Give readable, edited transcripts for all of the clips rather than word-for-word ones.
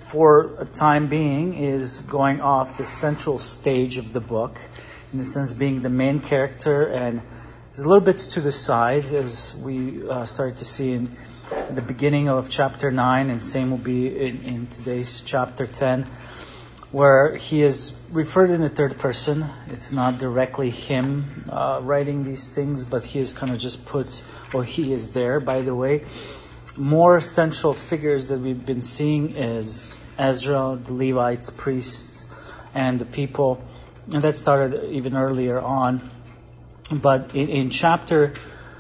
for a time being, is going off the central stage of the book, in a sense being the main character, and is a little bit to the side, as we started to see in the beginning of chapter 9, and same will be in today's chapter 10, where he is referred in the third person. It's not directly him writing these things, but he is kind of just put, or he is there, by the way. More central figures that we've been seeing is Ezra, the Levites, priests, and the people. And that started even earlier on. But in chapter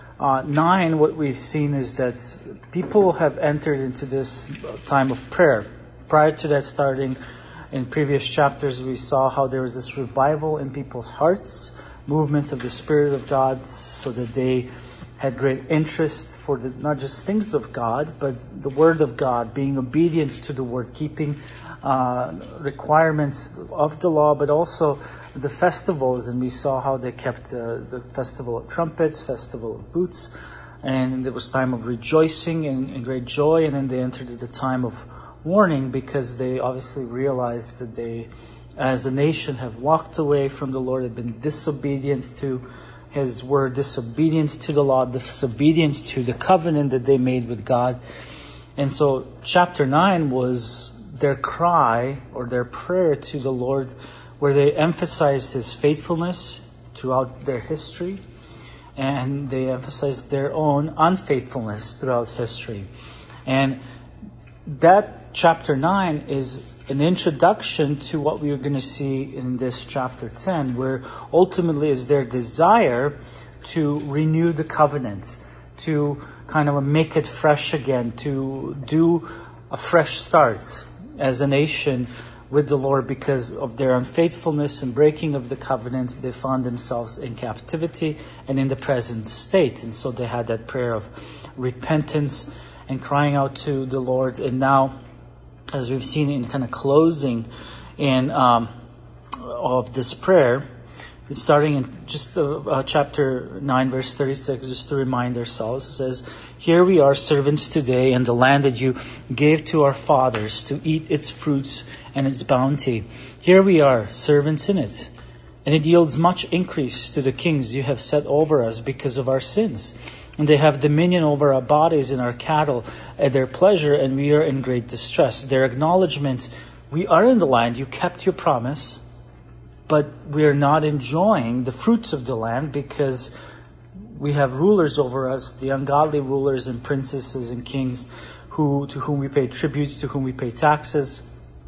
9, what we've seen is that people have entered into this time of prayer. Prior to that starting, in previous chapters, we saw how there was this revival in people's hearts, movement of the Spirit of God, so that they had great interest for not just things of God, but the Word of God, being obedient to the Word, keeping requirements of the law, but also the festivals. And we saw how they kept the Festival of Trumpets, Festival of Booths, and there was time of rejoicing and great joy, and then they entered the time of mourning, because they obviously realized that they, as a nation, have walked away from the Lord, have been disobedient to His word, disobedient to the law, disobedient to the covenant that they made with God. And so chapter 9 was their cry or their prayer to the Lord, where they emphasized His faithfulness throughout their history, and they emphasized their own unfaithfulness throughout history. And that chapter 9 is an introduction to what we are going to see in this chapter 10, where ultimately is their desire to renew the covenant, to kind of make it fresh again, to do a fresh start as a nation with the Lord. Because of their unfaithfulness and breaking of the covenant, they found themselves in captivity and in the present state. And so they had that prayer of repentance and crying out to the Lord. And now, as we've seen in kind of closing in of this prayer, it's starting in just chapter 9, verse 36, just to remind ourselves. It says, "Here we are, servants today, in the land that you gave to our fathers to eat its fruits and its bounty. Here we are, servants in it. And it yields much increase to the kings you have set over us because of our sins. And they have dominion over our bodies and our cattle at their pleasure, and we are in great distress." Their acknowledgement, we are in the land, you kept your promise, but we are not enjoying the fruits of the land because we have rulers over us, the ungodly rulers and princesses and kings to whom we pay tribute, to whom we pay taxes.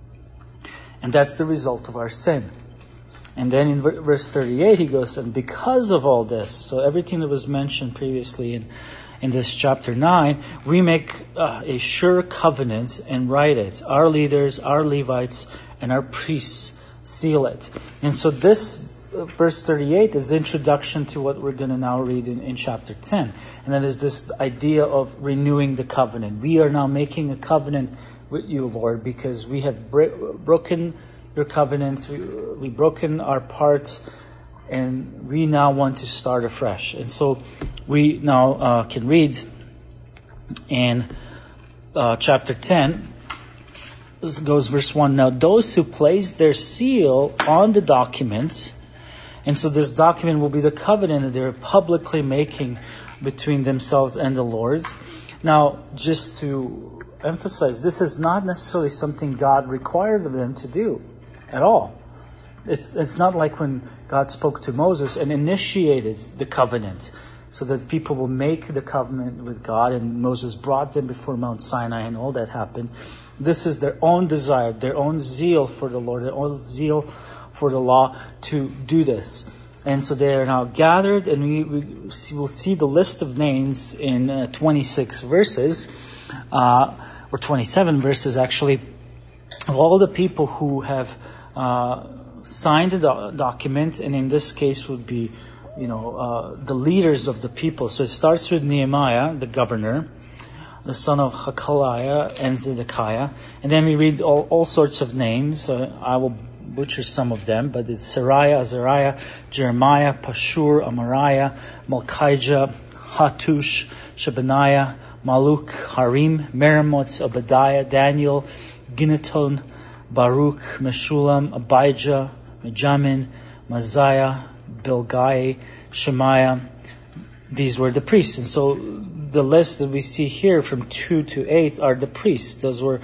And that's the result of our sin. And then in verse 38 he goes, "And because of all this," so everything that was mentioned previously in this chapter 9, "we make a sure covenant and write it. Our leaders, our Levites, and our priests seal it." And so this verse 38 is introduction to what we're going to now read in chapter 10. And that is this idea of renewing the covenant. We are now making a covenant with you, Lord, because we have broken your covenants, we've broken our part, and we now want to start afresh. And so we now can read in chapter 10. This goes verse 1. "Now those who place their seal on the document," and so this document will be the covenant that they're publicly making between themselves and the Lord. Now, just to emphasize, this is not necessarily something God required of them to do at all. It's not like when God spoke to Moses and initiated the covenant so that people will make the covenant with God, and Moses brought them before Mount Sinai and all that happened. This is their own desire, their own zeal for the Lord, their own zeal for the law to do this. And so they are now gathered, and we will see the list of names in 26 verses, or 27 verses actually, of all the people who have signed the document, and in this case would be, the leaders of the people. So it starts with Nehemiah, the governor, the son of Hakaliah, and Zedekiah. And then we read all sorts of names. I will butcher some of them, but it's Seraiah, Azariah, Jeremiah, Pashur, Amariah, Malchijah, Hattush, Shebaniah, Maluk, Harim, Meremoth, Obadiah, Daniel, Ginnaton, Baruch, Meshulam, Abijah, Mijamin, Maziah, Bilgai, Shemaiah. These were the priests. And so the list that we see here from 2 to 8 are the priests. Those were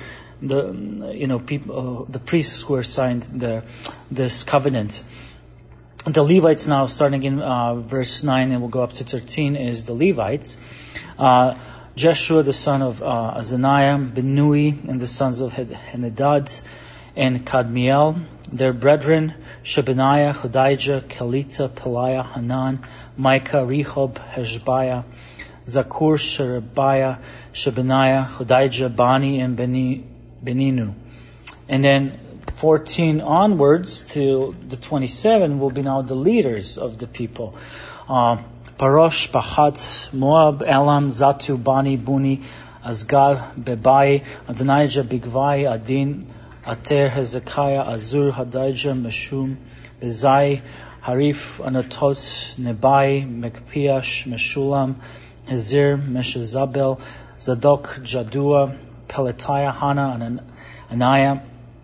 the priests who were assigned this covenant. The Levites now, starting in verse 9 and we'll go up to 13, is the Levites. Jeshua, the son of Azaniah, Benui, and the sons of Henadad, and Kadmiel, their brethren, Shebaniah, Hodijah, Kelita, Peliah, Hanan, Micah, Rehob, Heshbiah, Zakur, Sherebiah, Shebaniah, Hodijah, Bani, and Beninu. And then 14 onwards to the 27 will be now the leaders of the people. Parosh, Pahat, Moab, Elam, Zatu, Bani, Buni, Azgal, Bebai, Adonijah, Bigvai, Adin, Ater, Hezekiah, Azur, Hadijah, Meshum, Bezai, Harif, Anatot, Nebai, Mekpiash, Meshulam, Hezir, Meshezabel, Zadok, Jadua, Pelatiah, Hana, Ananiah,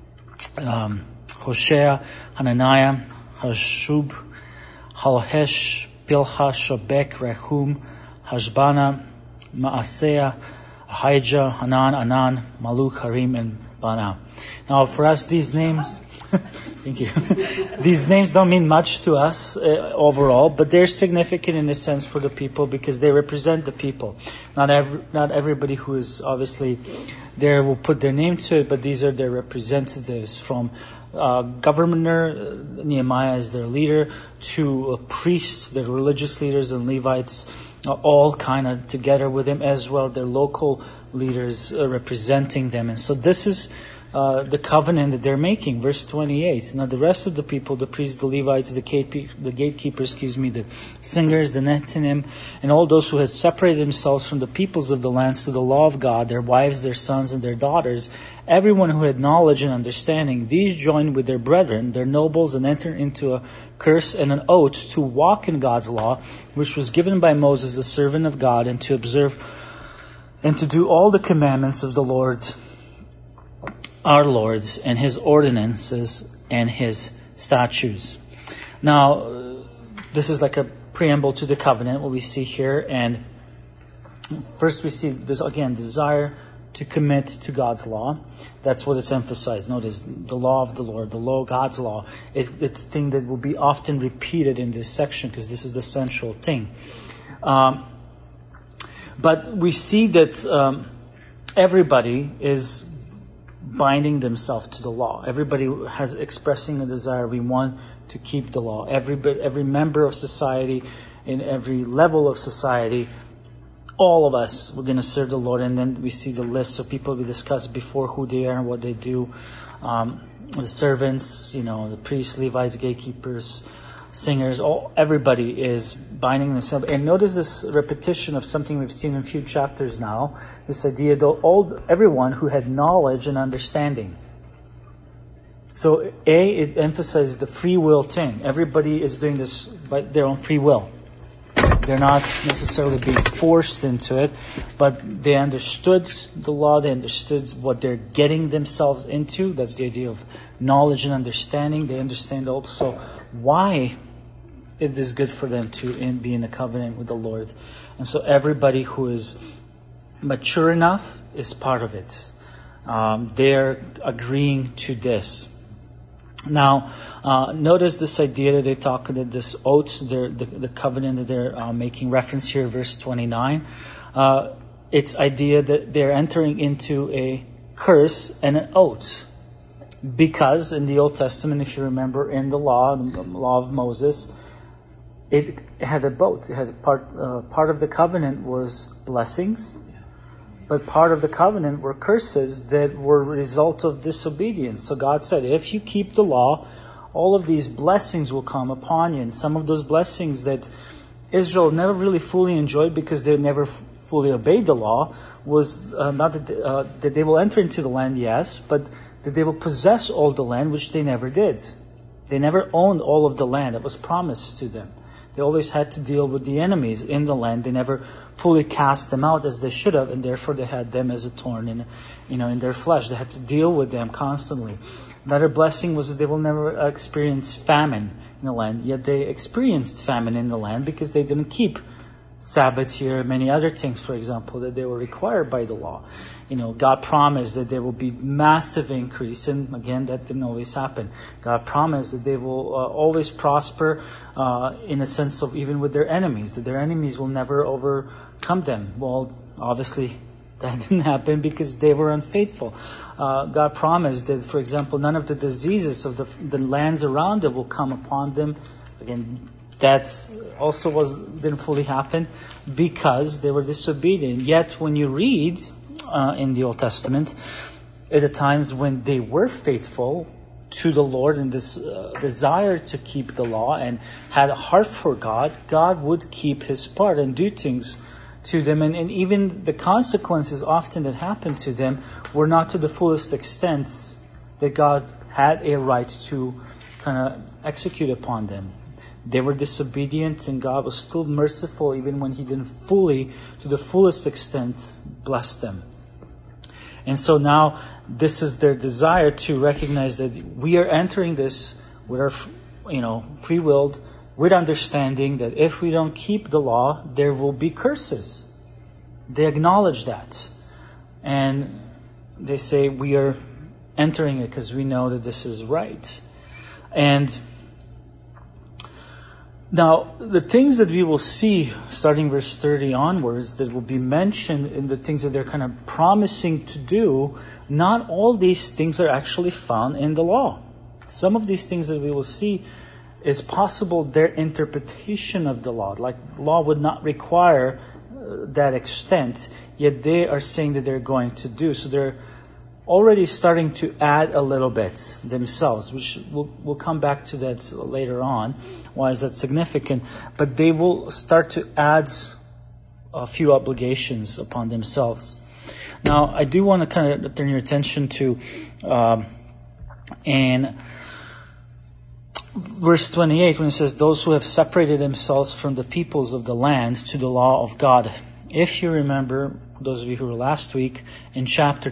Hoshea, Hananiah, Hashub, Halhesh, Pilha, Shobek, Rehum, Hashbana, Maaseiah, Ahijah, Hanan, Anan, Maluk, Harim, and Bana. Now, for us, these names, thank you. These names don't mean much to us overall, but they're significant in a sense for the people because they represent the people. Not everybody who is obviously there will put their name to it, but these are their representatives from governor, Nehemiah is their leader, to priests, the religious leaders and Levites, all kind of together with him as well, their local leaders representing them. And so this is the covenant that they're making. Verse 28. Now the rest of the people, the priests, the Levites, the gatekeepers, the singers, the Nethinim, and all those who had separated themselves from the peoples of the lands to the law of God, their wives, their sons, and their daughters, everyone who had knowledge and understanding, these joined with their brethren, their nobles, and entered into a curse and an oath to walk in God's law, which was given by Moses, the servant of God, and to observe and to do all the commandments of the Lord, our Lord's, and his ordinances and his statutes. Now, this is like a preamble to the covenant, what we see here. And first we see this, again, desire to commit to God's law. That's what it's emphasized. Notice the law of the Lord, the law, God's law. It's a thing that will be often repeated in this section because this is the central thing. But we see that everybody is binding themselves to the law. Everybody has expressing a desire. We want to keep the law. Every member of society, in every level of society, all of us, we're going to serve the Lord. And then we see the list of people we discussed before, who they are and what they do. The servants, the priests, Levites, gatekeepers, singers, everybody is binding themselves. And notice this repetition of something we've seen in a few chapters now. This idea that everyone who had knowledge and understanding. So it emphasizes the free will thing. Everybody is doing this by their own free will. They're not necessarily being forced into it, but they understood the law, they understood what they're getting themselves into. That's the idea of knowledge and understanding. They understand also why it is good for them to be in a covenant with the Lord. And so everybody who is mature enough is part of it. They're agreeing to this. Now, notice this idea that they talk about this oath, the covenant that they're making reference here, verse 29. It's idea that they're entering into a curse and an oath. Because in the Old Testament, if you remember, in the law of Moses, it had a both. It had part of the covenant was blessings, but part of the covenant were curses that were a result of disobedience. So God said, if you keep the law, all of these blessings will come upon you. And some of those blessings that Israel never really fully enjoyed because they never fully obeyed the law was not that they will enter into the land, yes, but that they will possess all the land, which they never did. They never owned all of the land that was promised to them. They always had to deal with the enemies in the land. They never fully cast them out as they should have, and therefore they had them as a thorn in their flesh. They had to deal with them constantly. Another blessing was that they will never experience famine in the land. Yet they experienced famine in the land because they didn't keep Sabbath here and many other things, for example, that they were required by the law. God promised that there will be massive increase, and again, that didn't always happen. God promised that they will always prosper in a sense of even with their enemies, that their enemies will never overcome them. Well, obviously, that didn't happen because they were unfaithful. God promised that, for example, none of the diseases of the lands around them will come upon them. Again, that also didn't fully happen because they were disobedient. Yet when you read in the Old Testament, at the times when they were faithful to the Lord and this desire to keep the law and had a heart for God, God would keep His part and do things to them. And even the consequences often that happened to them were not to the fullest extent that God had a right to kind of execute upon them. They were disobedient, and God was still merciful even when He didn't fully, to the fullest extent, bless them. And so now this is their desire to recognize that we are entering this with our, free-willed, with understanding that if we don't keep the law, there will be curses. They acknowledge that. And they say we are entering it because we know that this is right. And now, the things that we will see, starting verse 30 onwards, that will be mentioned in the things that they're kind of promising to do, not all these things are actually found in the law. Some of these things that we will see is possible their interpretation of the law. Like, law would not require that extent, yet they are saying that they're going to do. So they're already starting to add a little bit themselves, which we'll come back to that later on. Why is that significant? But they will start to add a few obligations upon themselves. Now, I do want to kind of turn your attention to in verse 28 when it says, those who have separated themselves from the peoples of the land to the law of God. If you remember, those of you who were last week, in chapter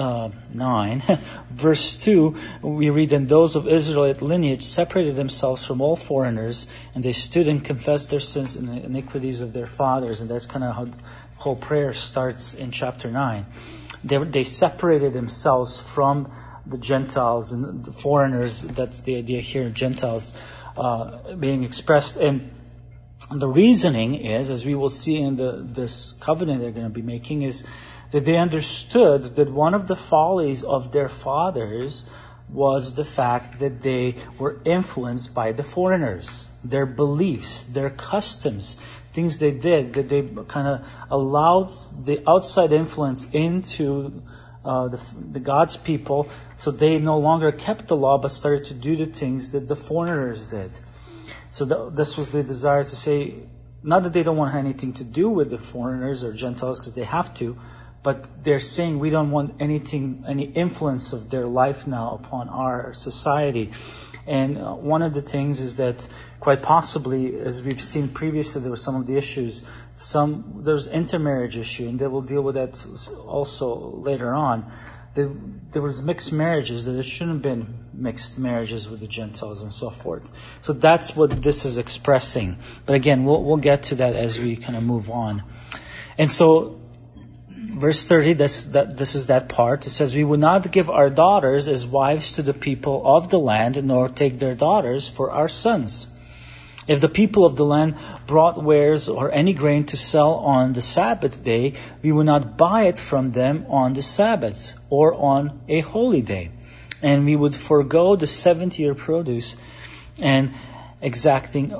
9, verse 2, we read, and those of Israelite lineage separated themselves from all foreigners, and they stood and confessed their sins and the iniquities of their fathers. And that's kind of how the whole prayer starts in chapter 9. They separated themselves from the Gentiles and the foreigners. That's the idea here, Gentiles being expressed. And the reasoning is, as we will see in this covenant they're going to be making, is that they understood that one of the follies of their fathers was the fact that they were influenced by the foreigners, their beliefs, their customs, things they did, that they kind of allowed the outside influence into the God's people, so they no longer kept the law but started to do the things that the foreigners did. So this was the desire to say, not that they don't want anything to do with the foreigners or Gentiles because they have to, but they're saying we don't want any influence of their life now upon our society. And one of the things is that quite possibly, as we've seen previously, there were some of the issues. There's intermarriage issue, and they will deal with that also later on. There was mixed marriages, that it shouldn't have been mixed marriages with the Gentiles and so forth. So that's what this is expressing. But again, we'll get to that as we kind of move on. And so, verse 30, this is that part. It says, we will not give our daughters as wives to the people of the land, nor take their daughters for our sons. If the people of the land brought wares or any grain to sell on the Sabbath day, we will not buy it from them on the Sabbath or on a holy day. And we would forego the 7th-year produce and exacting,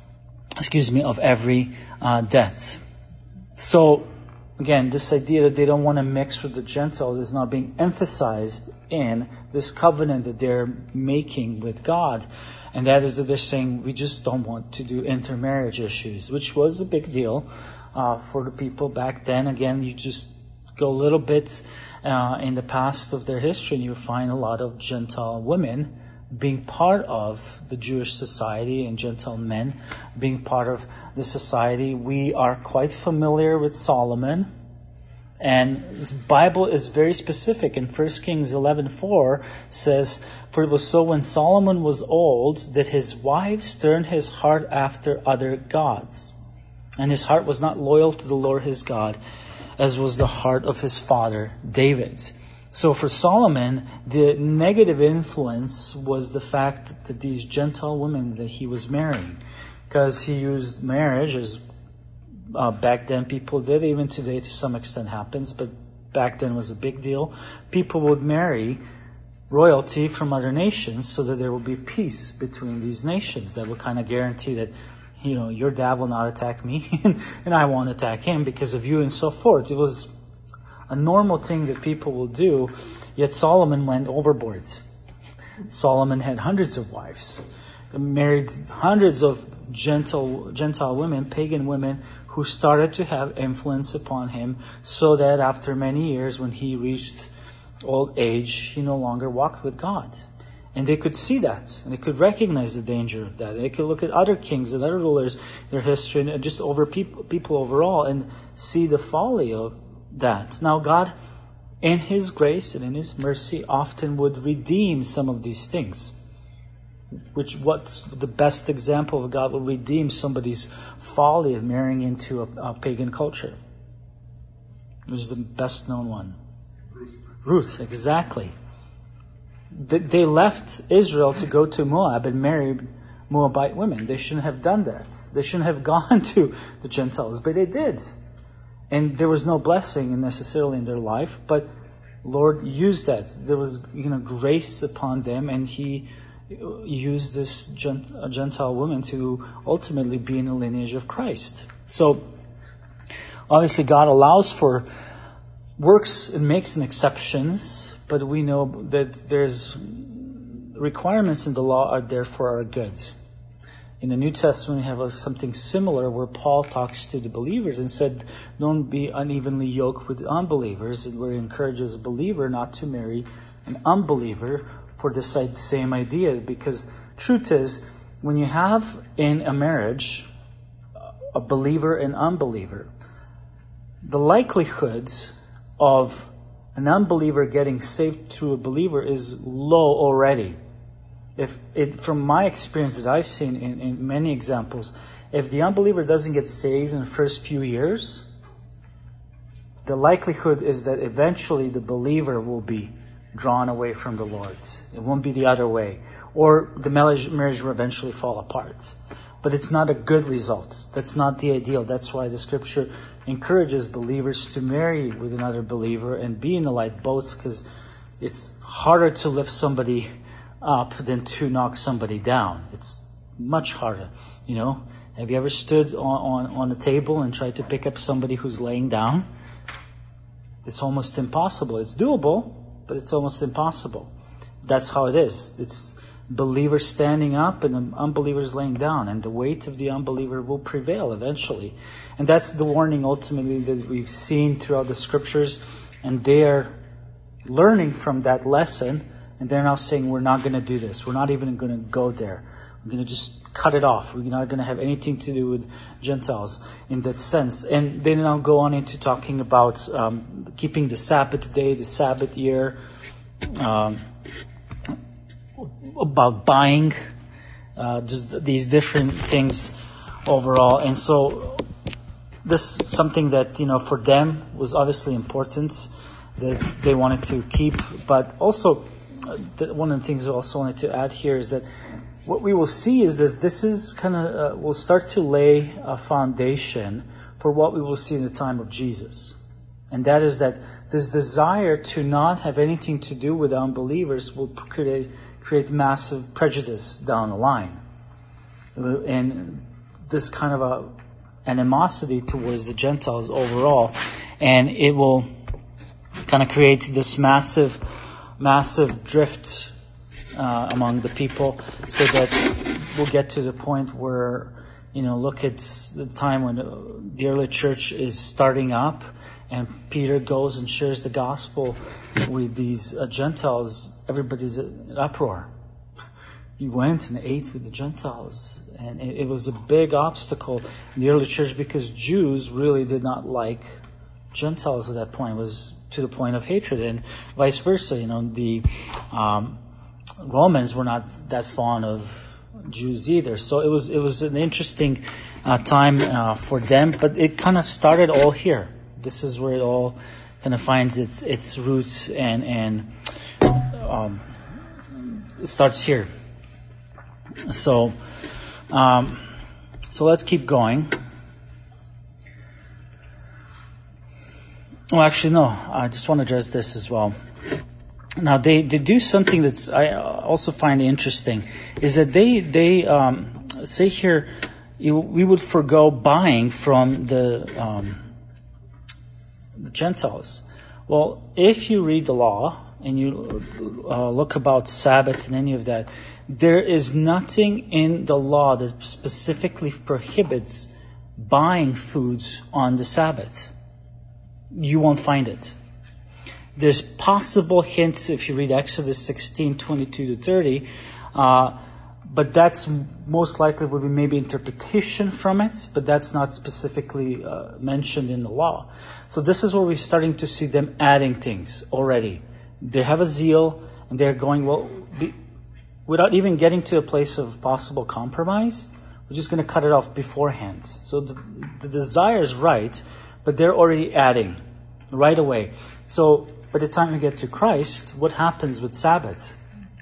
of every debt. So, again, this idea that they don't want to mix with the Gentiles is now being emphasized in this covenant that they're making with God. And that is that they're saying, we just don't want to do intermarriage issues, which was a big deal for the people back then. Again, you just go a little bit in the past of their history, and you find a lot of Gentile women being part of the Jewish society and Gentile men being part of the society, we are quite familiar with Solomon. And the Bible is very specific. In 1 Kings 11:4 says, "For it was so when Solomon was old that his wives turned his heart after other gods. And his heart was not loyal to the Lord his God, as was the heart of his father David." So for Solomon, the negative influence was the fact that these Gentile women that he was marrying, because he used marriage as back then people did, even today to some extent happens, but back then was a big deal. People would marry royalty from other nations so that there would be peace between these nations. That would kind of guarantee that, your dad will not attack me and I won't attack him because of you and so forth. It was a normal thing that people will do, yet Solomon went overboard. Solomon had hundreds of wives, married hundreds of Gentile women, pagan women, who started to have influence upon him, so that after many years, when he reached old age, he no longer walked with God. And they could see that, and they could recognize the danger of that. And they could look at other kings and other rulers, their history, and just over people overall, and see the folly of that. Now, God, in His grace and in His mercy, often would redeem some of these things. What's the best example of God will redeem somebody's folly of marrying into a pagan culture? Who's the best known one? Ruth, exactly. They left Israel to go to Moab and marry Moabite women. They shouldn't have done that. They shouldn't have gone to the Gentiles, but they did. And there was no blessing necessarily in their life, but Lord used that. There was grace upon them, and He used this Gentile woman to ultimately be in the lineage of Christ. So, obviously God allows for works and makes an exceptions, but we know that there's requirements in the law are there for our good. In the New Testament, we have something similar where Paul talks to the believers and said, don't be unevenly yoked with unbelievers, and where he encourages a believer not to marry an unbeliever for the same idea. Because truth is, when you have in a marriage a believer and unbeliever, the likelihood of an unbeliever getting saved through a believer is low already. From my experience that I've seen in many examples, if the unbeliever doesn't get saved in the first few years, the likelihood is that eventually the believer will be drawn away from the Lord. It won't be the other way. Or the marriage will eventually fall apart. But it's not a good result. That's not the ideal. That's why the Scripture encourages believers to marry with another believer and be in the lifeboats, because it's harder to lift somebody up than to knock somebody down. It's much harder. Have you ever stood on a table and tried to pick up somebody who's laying down? It's almost impossible. It's doable, but it's almost impossible. That's how it is. It's believers standing up and the unbelievers laying down, and the weight of the unbeliever will prevail eventually. And that's the warning ultimately that we've seen throughout the Scriptures, and they are learning from that lesson, and they're now saying, we're not going to do this. We're not even going to go there. We're going to just cut it off. We're not going to have anything to do with Gentiles in that sense. And they now go on into talking about keeping the Sabbath day, the Sabbath year, about buying, just these different things overall. And so this is something that, for them was obviously important, that they wanted to keep. But also, one of the things I also wanted to add here is that what we will see is this is kind of, we'll start to lay a foundation for what we will see in the time of Jesus. And that is that this desire to not have anything to do with unbelievers will create massive prejudice down the line. And this kind of a animosity towards the Gentiles overall. And it will kind of create this massive drift among the people, so that we'll get to the point where, look at the time when the early church is starting up, and Peter goes and shares the gospel with these Gentiles. Everybody's in uproar. he went and ate with the Gentiles. And it was a big obstacle in the early church because Jews really did not like Gentiles at that point. It was to the point of hatred, and vice versa. The Romans were not that fond of Jews either. So it was an interesting time for them, but it kind of started all here. This is where it all kind of finds its roots and it starts here. So let's keep going. Well, actually, no. I just want to address this as well. Now, they do something that's I also find interesting, is that they say here we would forgo buying from the Gentiles. Well, if you read the law and you look about Sabbath and any of that, there is nothing in the law that specifically prohibits buying foods on the Sabbath. You won't find it. There's possible hints if you read Exodus 16, 22 to 30, but that's most likely would be maybe interpretation from it, but that's not specifically mentioned in the law. So this is where we're starting to see them adding things already. They have a zeal, and they're going, without even getting to a place of possible compromise, we're just going to cut it off beforehand. So the desire is right, but they're already adding right away. So by the time we get to Christ, what happens with Sabbath?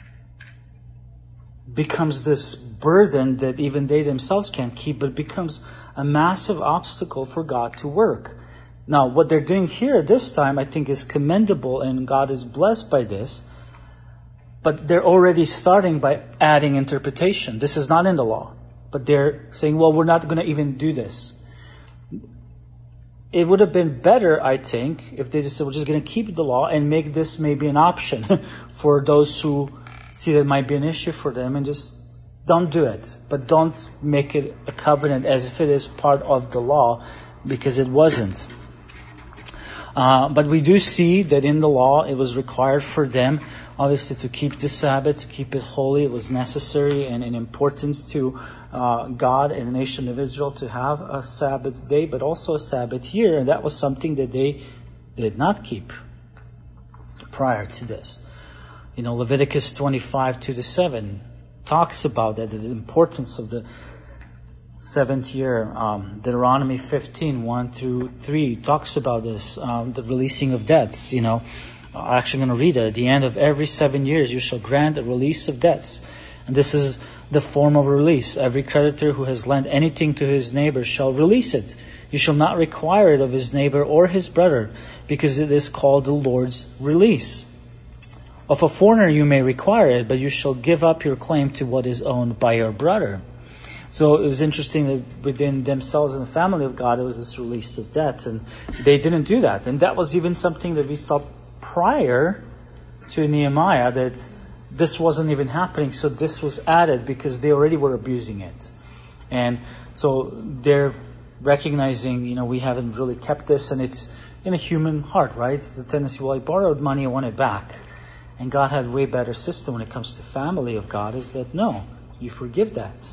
Becomes this burden that even they themselves can't keep, but it becomes a massive obstacle for God to work. Now, what they're doing here this time, I think, is commendable, and God is blessed by this. But they're already starting by adding interpretation. This is not in the law. But they're saying, well, we're not going to even do this. It would have been better, I think, if they just said, we're just going to keep the law and make this maybe an option for those who see that it might be an issue for them, and just don't do it. But don't make it a covenant as if it is part of the law, because it wasn't. But we do see that in the law it was required for them, obviously, to keep the Sabbath, to keep it holy. It was necessary and in importance to God and the nation of Israel to have a Sabbath day, but also a Sabbath year. And that was something that they did not keep prior to this. Leviticus 25, 2-7 talks about that, the importance of the seventh year. Deuteronomy 15, 1-3 talks about this, the releasing of debts. I'm actually going to read it. At the end of every 7 years, you shall grant a release of debts. And this is the form of release. Every creditor who has lent anything to his neighbor shall release it. You shall not require it of his neighbor or his brother, because it is called the Lord's release. Of a foreigner you may require it, but you shall give up your claim to what is owned by your brother. So it was interesting that within themselves and the family of God, it was this release of debt. And they didn't do that. And that was even something that we saw prior to Nehemiah, that this wasn't even happening. So this was added because they already were abusing it. And so they're recognizing, we haven't really kept this, and it's in a human heart, right? It's the tendency, I borrowed money, I want it back. And God had a way better system when it comes to family of God, is that no, you forgive that.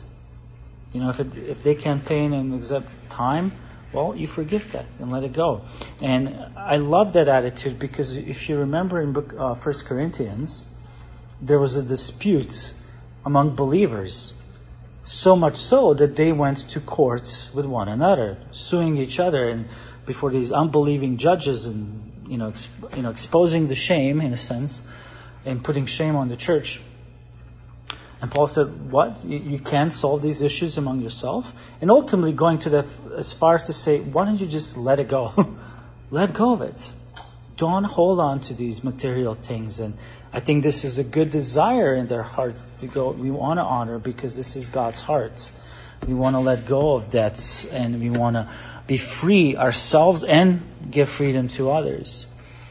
If they can't pay in an exact time, well, you forgive that and let it go. And I love that attitude, because if you remember in book 1 Corinthians, there was a dispute among believers, so much so that they went to courts with one another, suing each other and before these unbelieving judges, and exposing the shame in a sense, and putting shame on the church. And Paul said, what? You can't solve these issues among yourself? And ultimately going to as far as to say, why don't you just let it go? Let go of it. Don't hold on to these material things. And I think this is a good desire in their hearts to go. We want to honor, because this is God's heart. We want to let go of debts, and we want to be free ourselves and give freedom to others.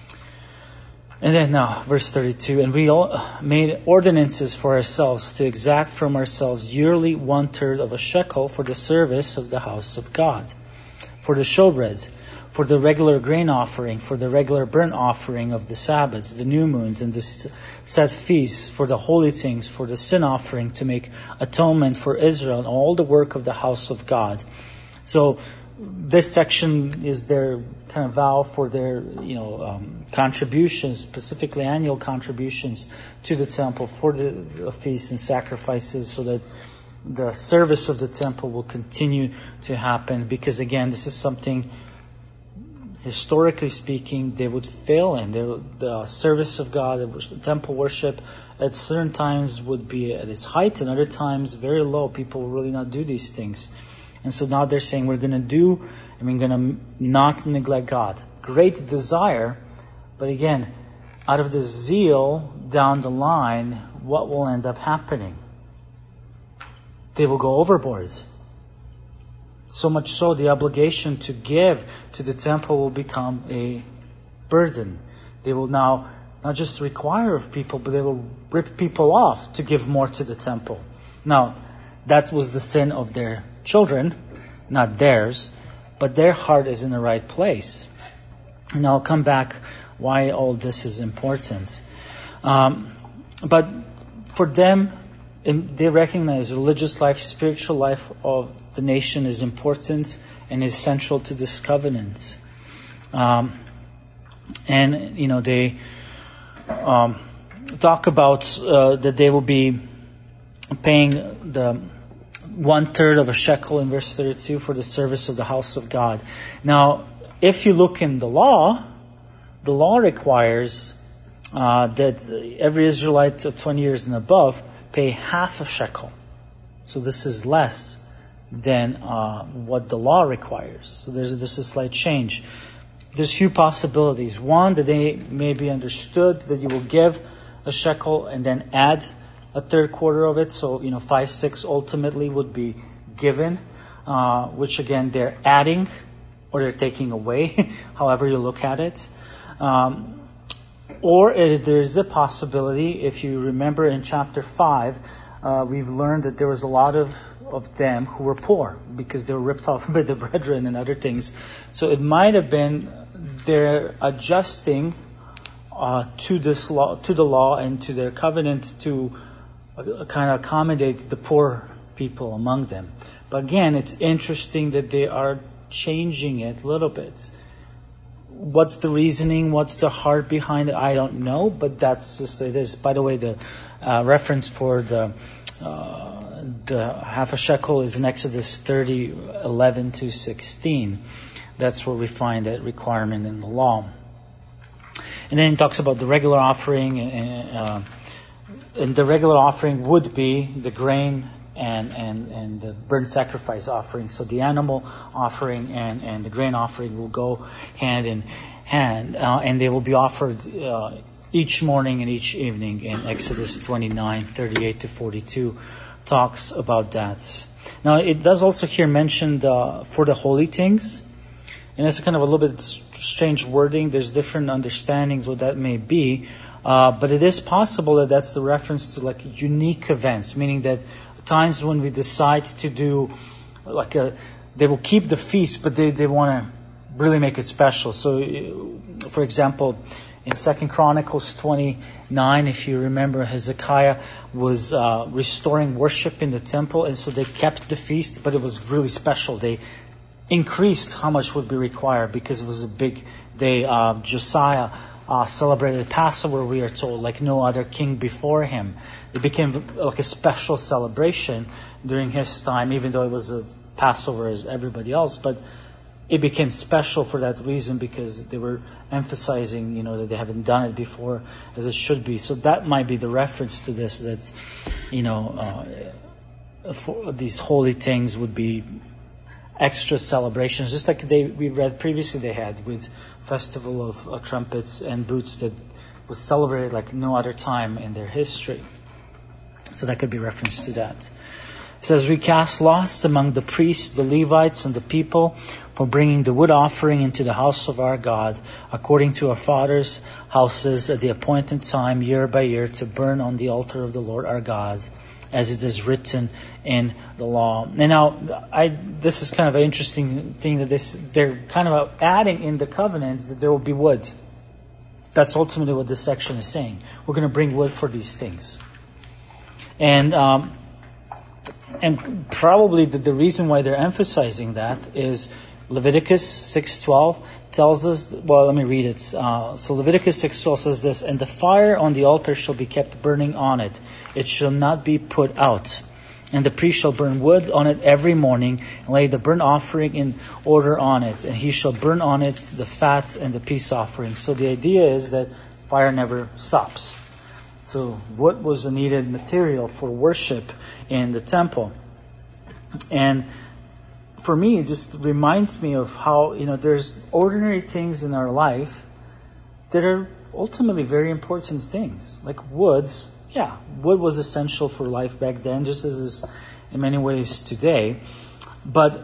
And then now, verse 32, and we all made ordinances for ourselves to exact from ourselves yearly 1/3 of a shekel for the service of the house of God, for the showbread, for the regular grain offering, for the regular burnt offering of the Sabbaths, the new moons, and the set feasts, for the holy things, for the sin offering, to make atonement for Israel, and all the work of the house of God. So this section is their kind of vow for their, contributions, specifically annual contributions to the temple for the feasts and sacrifices, so that the service of the temple will continue to happen. Because again, this is something, historically speaking, they would fail in. The service of God, the temple worship, at certain times would be at its height, and other times very low. People will really not do these things. And so now they're saying we're going to not neglect God. Great desire, but again, out of the zeal down the line, what will end up happening? They will go overboard. So much so, the obligation to give to the temple will become a burden. They will now not just require of people, but they will rip people off to give more to the temple. Now, that was the sin of their children, not theirs, but their heart is in the right place. And I'll come back why all this is important. But for them, they recognize religious life, spiritual life of the nation is important and is central to this covenant. They talk about that they will be paying the 1/3 of a shekel in verse 32 for the service of the house of God. Now, if you look in the law requires that every Israelite of 20 years and above pay half a shekel. So this is less than what the law requires. So there's a slight change. There's few possibilities. One, that they may be understood that you will give a shekel and then add a 3/4 of it. So, 5/6 ultimately would be given, which again, they're adding or they're taking away, however you look at it. Or there's a possibility, if you remember in chapter 5, we've learned that there was a lot of them who were poor because they were ripped off by the brethren and other things. So it might have been they're adjusting to this law, to the law and to their covenant to kind of accommodate the poor people among them. But again, it's interesting that they are changing it a little bit. What's the reasoning? What's the heart behind it? I don't know, but that's just it is. By the way, the reference for the half a shekel is in Exodus 30:11-16. That's where we find that requirement in the law. And then it talks about the regular offering, and the regular offering would be the grain and the burnt sacrifice offering. So the animal offering and the grain offering will go hand in hand, and they will be offered each morning and each evening. In Exodus 29:38-42 talks about that. Now it does also here mention for the holy things, and that's kind of a little bit strange wording. There's different understandings what that may be, but it is possible that that's the reference to like unique events, meaning that times when we decide to do they will keep the feast, but they want to really make it special. So, for example, in 2 Chronicles 29, if you remember, Hezekiah was restoring worship in the temple, and so they kept the feast, but it was really special. They increased how much would be required because it was a big day. Josiah celebrated Passover, we are told, like no other king before him. It became like a special celebration during his time, even though it was a Passover as everybody else. But it became special for that reason because they were emphasizing, that they haven't done it before as it should be. So that might be the reference to this, that, for these holy things would be extra celebrations, just like we read previously they had with Festival of Trumpets and Booths that was celebrated like no other time in their history. So that could be reference to that. It says, we cast lots among the priests, the Levites, and the people for bringing the wood offering into the house of our God, according to our fathers' houses at the appointed time, year by year, to burn on the altar of the Lord our God, as it is written in the law. And now, this is kind of an interesting thing that they're kind of adding in the covenant that there will be wood. That's ultimately what this section is saying. We're going to bring wood for these things. And probably the reason why they're emphasizing that is Leviticus 6:12 tells us, well, let me read it. So Leviticus 6:12 says this, "And the fire on the altar shall be kept burning on it. It shall not be put out. And the priest shall burn wood on it every morning, and lay the burnt offering in order on it. And he shall burn on it the fat and the peace offering." So the idea is that fire never stops. So wood was a needed material for worship in the temple. And for me, it just reminds me of how, there's ordinary things in our life that are ultimately very important things. Like woods. Yeah, wood was essential for life back then, just as it is in many ways today. But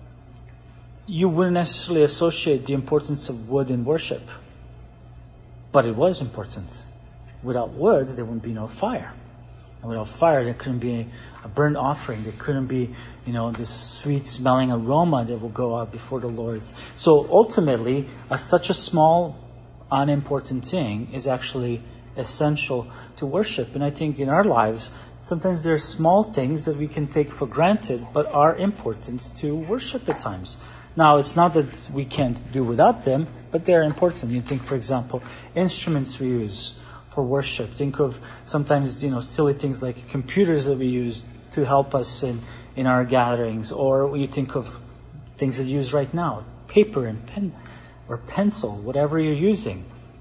you wouldn't necessarily associate the importance of wood in worship. But it was important. Without wood, there wouldn't be no fire. And without fire, there couldn't be a burnt offering. There couldn't be, this sweet-smelling aroma that will go out before the Lord. So ultimately, such a small, unimportant thing is actually essential to worship. And I think in our lives, sometimes there are small things that we can take for granted, but are important to worship at times. Now, it's not that we can't do without them, but they're important. You think, for example, instruments we use for worship. Think of sometimes, silly things like computers that we use to help us in our gatherings. Or you think of things that you use right now, paper and pen or pencil, whatever you're using.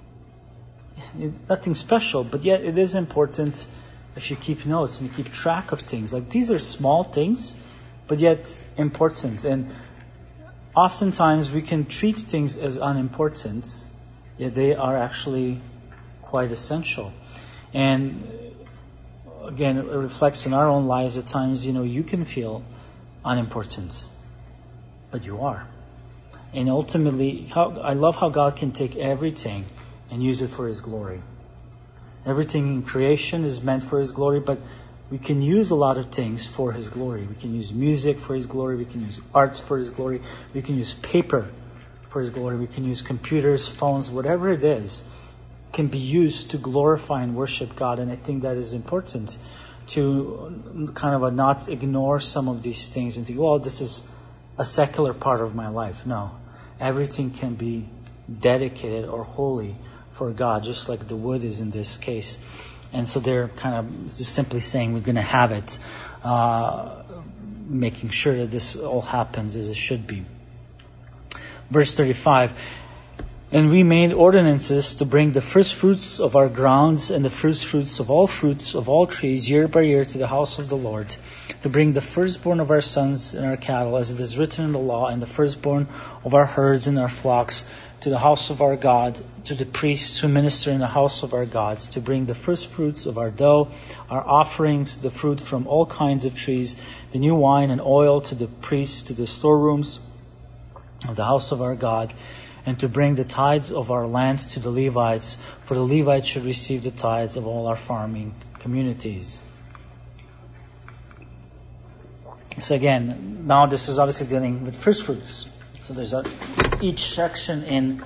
Nothing special, but yet it is important if you keep notes and you keep track of things. Like these are small things, but yet important. And oftentimes we can treat things as unimportant, yet they are actually quite essential. And again, it reflects in our own lives at times, you can feel unimportant, but you are. And ultimately, I love how God can take everything and use it for His glory. Everything in creation is meant for His glory, but we can use a lot of things for His glory. We can use music for His glory. We can use arts for His glory. We can use paper for His glory. We can use computers, phones, whatever it is, can be used to glorify and worship God. And I think that is important to kind of not ignore some of these things and think, well, this is a secular part of my life. No, everything can be dedicated or holy for God, just like the wood is in this case. And so they're kind of just simply saying we're going to have it, making sure that this all happens as it should be. Verse 35, "And we made ordinances to bring the first fruits of our grounds and the first fruits of all trees year by year to the house of the Lord, to bring the firstborn of our sons and our cattle, as it is written in the law, and the firstborn of our herds and our flocks, to the house of our God, to the priests who minister in the house of our gods, to bring the first fruits of our dough, our offerings, the fruit from all kinds of trees, the new wine and oil to the priests, to the storerooms of the house of our God, and to bring the tithes of our land to the Levites, for the Levites should receive the tithes of all our farming communities." So again, now this is obviously dealing with first fruits. So there's each section in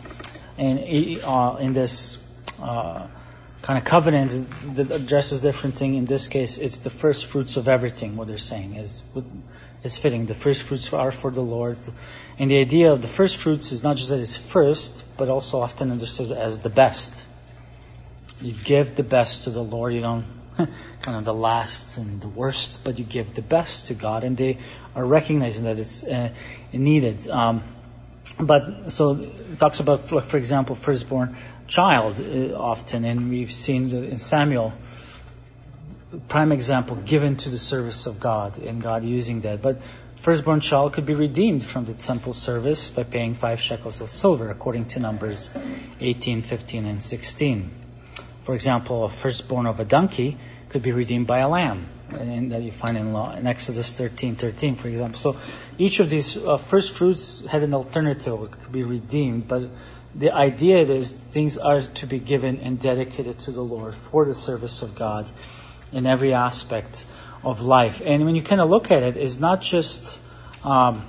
this kind of covenant that addresses different thing. In this case, it's the first fruits of everything. What they're saying is fitting. The first fruits are for the Lord, and the idea of the first fruits is not just that it's first, but also often understood as the best. You give the best to the Lord. You don't kind of the last and the worst, but you give the best to God, and they are recognizing that it's needed. But so it talks about, for example, firstborn child often, and we've seen in Samuel, prime example, given to the service of God, and God using that. But firstborn child could be redeemed from the temple service by paying 5 shekels of silver, according to Numbers 18, 15, and 16. For example, a firstborn of a donkey could be redeemed by a lamb, and that you find in Exodus 13:13, for example. So each of these first fruits had an alternative; it could be redeemed. But the idea is things are to be given and dedicated to the Lord for the service of God. in every aspect of life. And when you kind of look at it, it's not just, I'll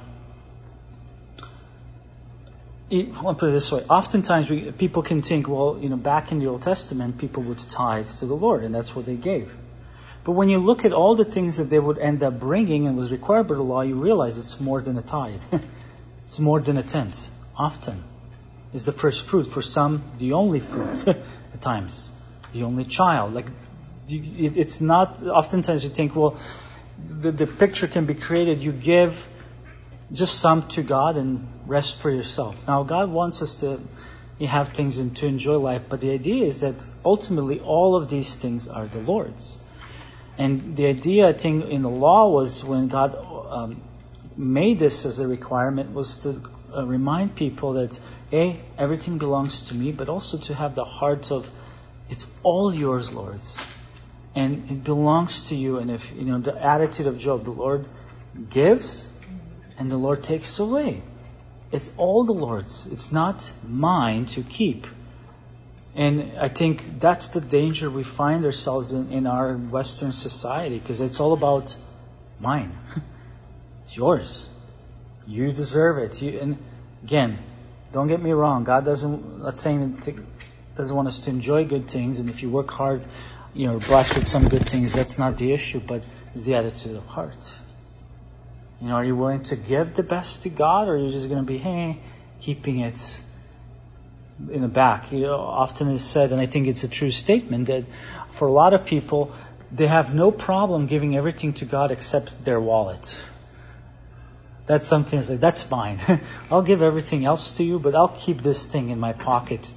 put it this way. Oftentimes people can think, well, back in the Old Testament, people would tithe to the Lord, and that's what they gave. But when you look at all the things that they would end up bringing and was required by the law, you realize it's more than a tithe. It's more than a tenth. Often is the first fruit. For some, the only fruit at times. The only child. It's not, oftentimes you think, well, the picture can be created. You give just some to God and rest for yourself. Now, God wants us to have things and to enjoy life, but the idea is that ultimately all of these things are the Lord's. And the idea, I think, in the law was when God made this as a requirement was to remind people that, everything belongs to me, but also to have the heart of, it's all yours, Lord. And it belongs to you. And if, the attitude of Job, the Lord gives and the Lord takes away. It's all the Lord's. It's not mine to keep. And I think that's the danger we find ourselves in our Western society, because it's all about mine. It's yours. You deserve it. And again, don't get me wrong. God doesn't want us to enjoy good things. And if you work hard, blessed with some good things, that's not the issue. But it's the attitude of heart. Are you willing to give the best to God, or are you just going to be, keeping it in the back? Often is said, and I think it's a true statement, that for a lot of people, they have no problem giving everything to God except their wallet. That's something that's like, that's mine. I'll give everything else to you, but I'll keep this thing in my pocket.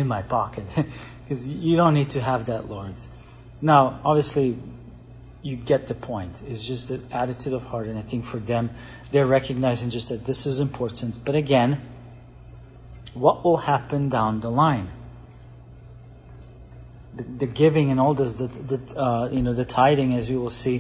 Because you don't need to have that, Lord. Now, obviously, you get the point. It's just the attitude of heart. And I think for them, they're recognizing just that this is important. But again, what will happen down the line? The giving and all this, the tithing, as we will see,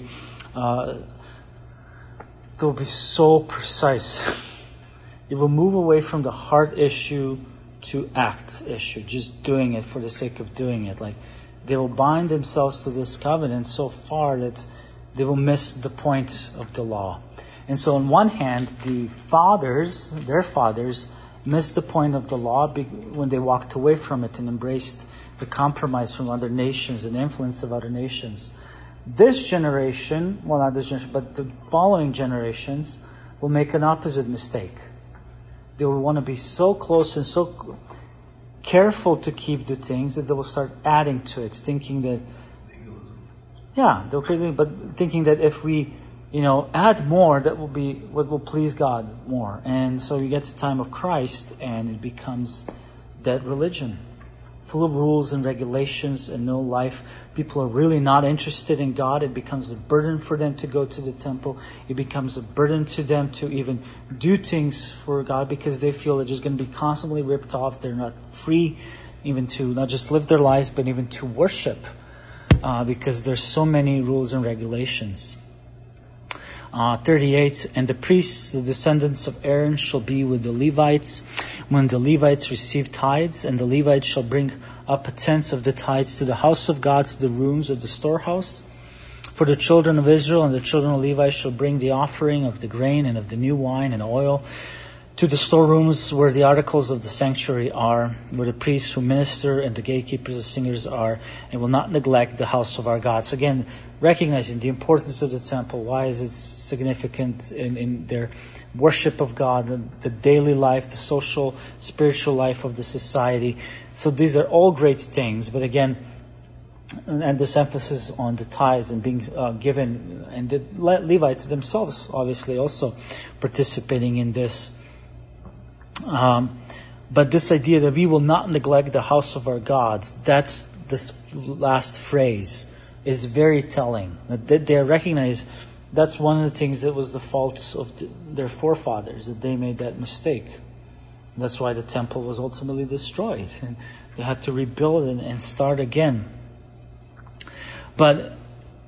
they'll be so precise. It will move away from the heart issue to act issue, just doing it for the sake of doing it. Like, they will bind themselves to this covenant so far that they will miss the point of the law. And so on one hand, their fathers, missed the point of the law when they walked away from it and embraced the compromise from other nations and influence of other nations. This generation, well, not this generation, but the following generations will make an opposite mistake. They will want to be so close and so careful to keep the things that they will start adding to it, thinking that, thinking that if we, add more, that will be what will please God more. And so you get to the time of Christ and it becomes that religion, full of rules and regulations and no life. People are really not interested in God. It becomes a burden for them to go to the temple. It becomes a burden to them to even do things for God because they feel they're just going to be constantly ripped off. They're not free even to not just live their lives, but even to worship because there's so many rules and regulations. 38, and the priests, the descendants of Aaron, shall be with the Levites when the Levites receive tithes, and the Levites shall bring up a tenth of the tithes to the house of God, to the rooms of the storehouse. For the children of Israel and the children of Levi shall bring the offering of the grain and of the new wine and oil to the storerooms where the articles of the sanctuary are, where the priests who minister and the gatekeepers and singers are, and will not neglect the house of our God. So again, recognizing the importance of the temple. Why is it significant in their worship of God, the daily life, the social, spiritual life of the society. So these are all great things. But again, and this emphasis on the tithes and being given, and the Levites themselves obviously also participating in this. But this idea that we will not neglect the house of our gods, that's this last phrase, is very telling. That they recognize that's one of the things that was the fault of their forefathers, that they made that mistake. That's why the temple was ultimately destroyed. And they had to rebuild and start again. But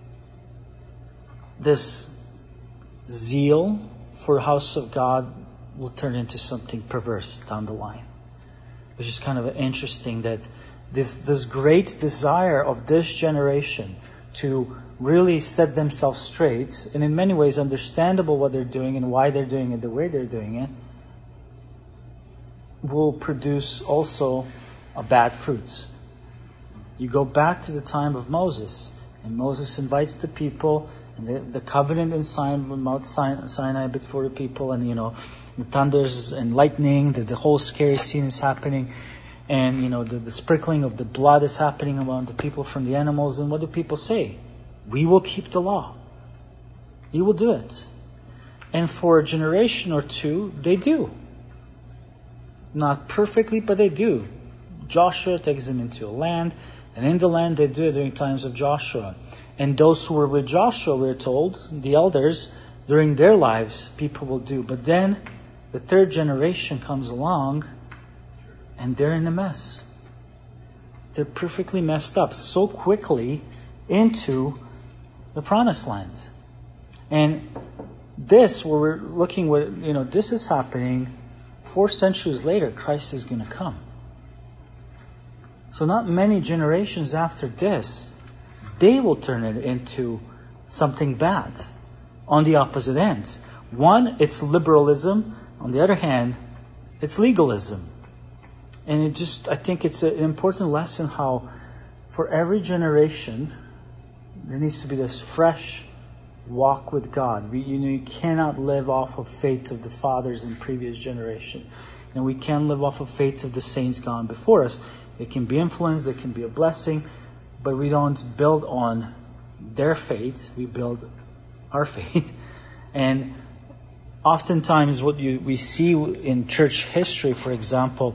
this zeal for the house of God will turn into something perverse down the line. Which is kind of interesting that this great desire of this generation to really set themselves straight, and in many ways understandable what they're doing and why they're doing it the way they're doing it, will produce also a bad fruit. You go back to the time of Moses, and Moses invites the people, and the covenant in Mount Sinai before the people, and the thunders and lightning, the whole scary scene is happening, and the sprinkling of the blood is happening among the people from the animals. And what do people say? We will keep the law. We will do it. And for a generation or two, they do. Not perfectly, but they do. Joshua takes them into a land, and in the land they do it during times of Joshua. And those who were with Joshua, we're told, the elders, during their lives, people will do. But then the third generation comes along, and they're in a mess. They're perfectly messed up so quickly into the promised land. And this, where we're looking with, this is happening 4 centuries later. Christ is going to come. So not many generations after this, they will turn it into something bad on the opposite end. One, it's liberalism. On the other hand, it's legalism. And I think it's an important lesson how for every generation, there needs to be this fresh walk with God. You cannot live off of faith of the fathers in previous generation. And we can live off of faith of the saints gone before us. It can be influence, it can be a blessing, but we don't build on their faith, we build our faith. And oftentimes what we see in church history, for example,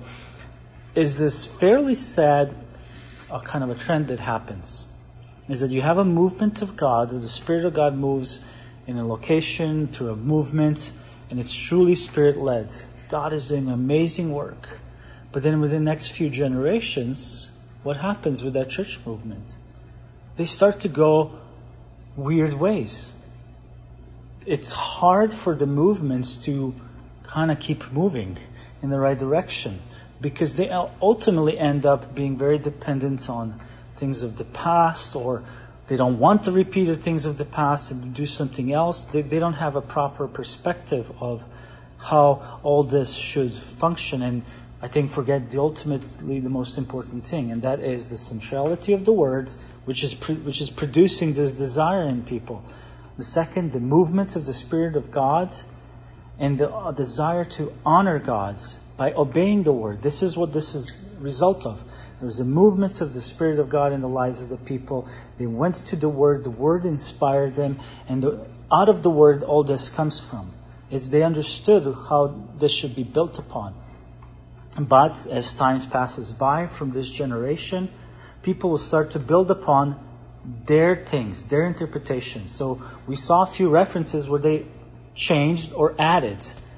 is this fairly sad kind of a trend that happens. Is that you have a movement of God, where the Spirit of God moves in a location, through a movement, and it's truly Spirit-led. God is doing amazing work. But then within the next few generations, what happens with that church movement? They start to go weird ways. It's hard for the movements to kind of keep moving in the right direction, because they ultimately end up being very dependent on things of the past, or they don't want to repeat the things of the past and do something else. They don't have a proper perspective of how all this should function, and I think forget ultimately the most important thing, and that is the centrality of the Word, which is producing this desire in people. The second, the movement of the Spirit of God, and the desire to honor God by obeying the Word. This is what this is a result of. There was the movements of the Spirit of God in the lives of the people. They went to the Word inspired them, and out of the Word all this comes from. They understood how this should be built upon. But as time passes by from this generation, people will start to build upon their things, their interpretations. So we saw a few references where they changed or added.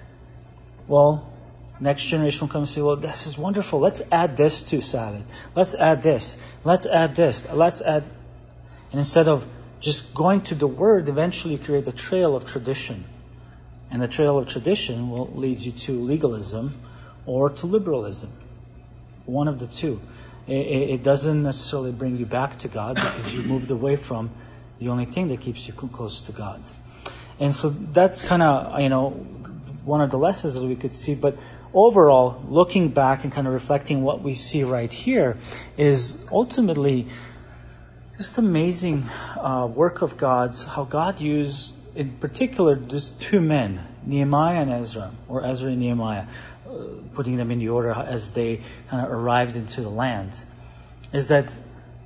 Well, next generation will come and say, well, this is wonderful. Let's add this to Sabbath. Let's add this. Let's add this. Let's add. And instead of just going to the Word, eventually you create a trail of tradition. And the trail of tradition will lead you to legalism or to liberalism. One of the two. It doesn't necessarily bring you back to God, because you moved away from the only thing that keeps you close to God. And so that's kind of, one of the lessons that we could see. But overall, looking back and kind of reflecting what we see right here is ultimately just amazing work of God's, how God used, in particular, just 2 men, Nehemiah and Ezra, or Ezra and Nehemiah, putting them in the order as they kind of arrived into the land, is that,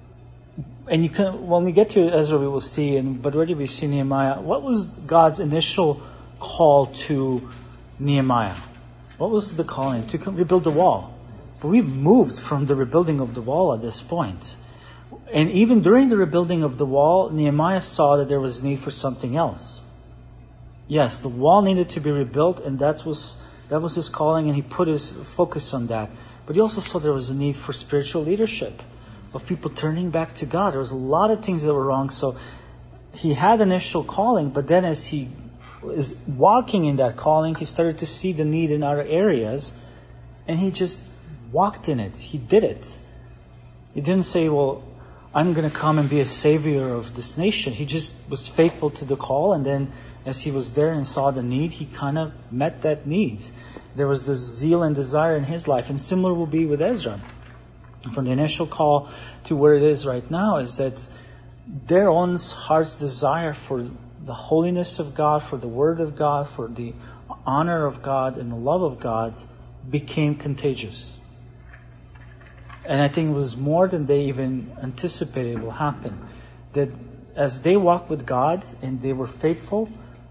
and when we get to Ezra, we will see, but already we've seen Nehemiah. What was God's initial call to Nehemiah? What was the calling? To rebuild the wall. But we've moved from the rebuilding of the wall at this point. And even during the rebuilding of the wall, Nehemiah saw that there was need for something else. Yes, the wall needed to be rebuilt, and that was his calling, and he put his focus on that. But he also saw there was a need for spiritual leadership, of people turning back to God. There was a lot of things that were wrong. So he had initial calling, but then as he is walking in that calling, he started to see the need in other areas, and he just walked in it. He did it. He didn't say, well, I'm going to come and be a savior of this nation. He just was faithful to the call, and then as he was there and saw the need, he kind of met that need. There was this zeal and desire in his life, and similar will be with Ezra. From the initial call to where it is right now is that their own heart's desire for the holiness of God, for the Word of God, for the honor of God and the love of God became contagious. And I think it was more than they even anticipated will happen. That as they walked with God and they were faithful,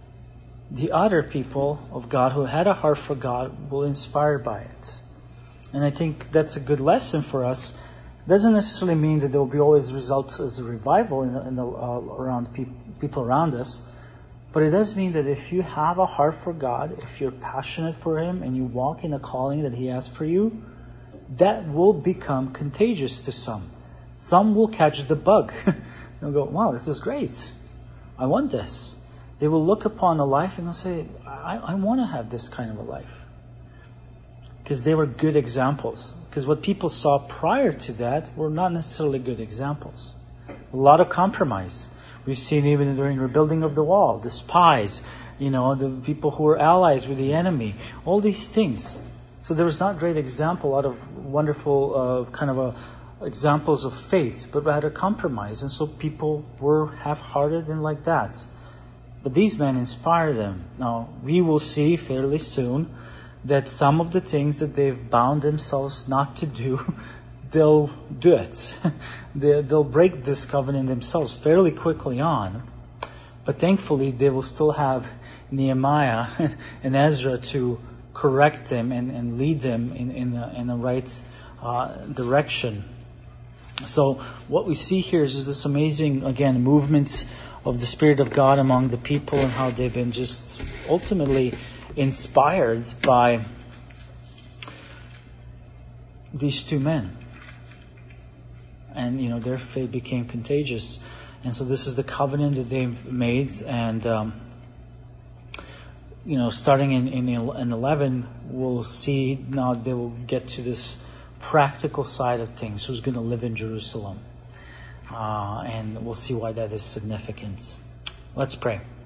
the other people of God who had a heart for God were inspired by it. And I think that's a good lesson for us. It doesn't necessarily mean that there will be always results as a revival around people around us. But it does mean that if you have a heart for God, if you're passionate for Him, and you walk in the calling that He has for you, that will become contagious to some. Some will catch the bug. They'll go, wow, this is great. I want this. They will look upon a life and they'll say, I want to have this kind of a life. Because they were good examples. Because what people saw prior to that were not necessarily good examples. A lot of compromise. We've seen even during the rebuilding of the wall, the spies, the people who were allies with the enemy, all these things. So there was not great example out of wonderful examples of faith, but rather compromise. And so people were half-hearted and like that. But these men inspired them. Now, we will see fairly soon that some of the things that they've bound themselves not to do, they'll do it. They'll break this covenant themselves fairly quickly on. But thankfully, they will still have Nehemiah and Ezra to correct them and lead them in the right direction. So what we see here is just this amazing, again, movements of the Spirit of God among the people and how they've been just ultimately inspired by these two men. And, their faith became contagious. And so this is the covenant that they've made. And, starting in 11, we'll see now they will get to this practical side of things. Who's going to live in Jerusalem? And we'll see why that is significant. Let's pray.